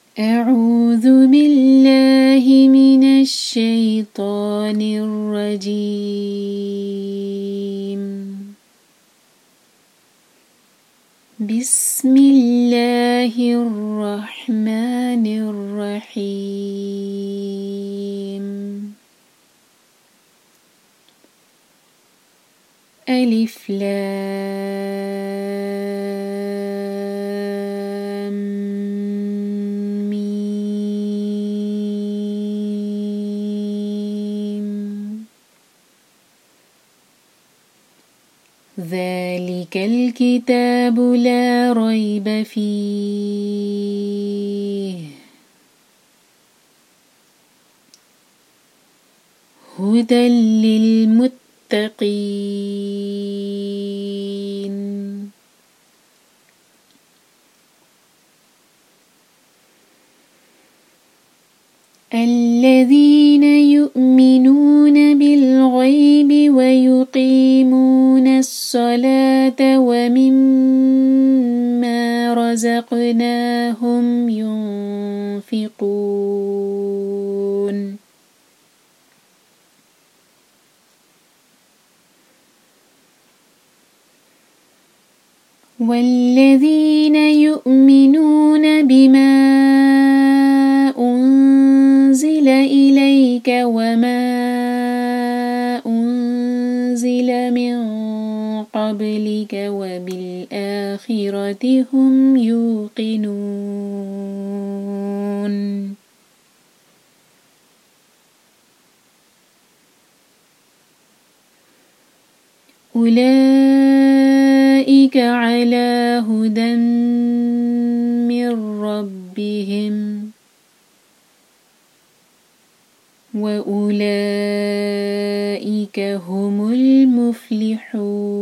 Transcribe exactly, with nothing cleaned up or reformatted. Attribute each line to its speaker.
Speaker 1: أعوذ بالله من الشيطان الرجيم. بسم الله الرحمن الرحيم. ألف لام ميم. ذلك الكتاب لا ريب فيه هدى للمتقين. الذين يؤمنون بالغيب ويقيمون الصلاة ومما رزقناهم ينفقون. والذين يؤمنون بما أنزل إليك وما أنزل من قبلك وبالآخرة هم يوقنون. أولئك على هدى من ربهم وأولئك هم المفلحون.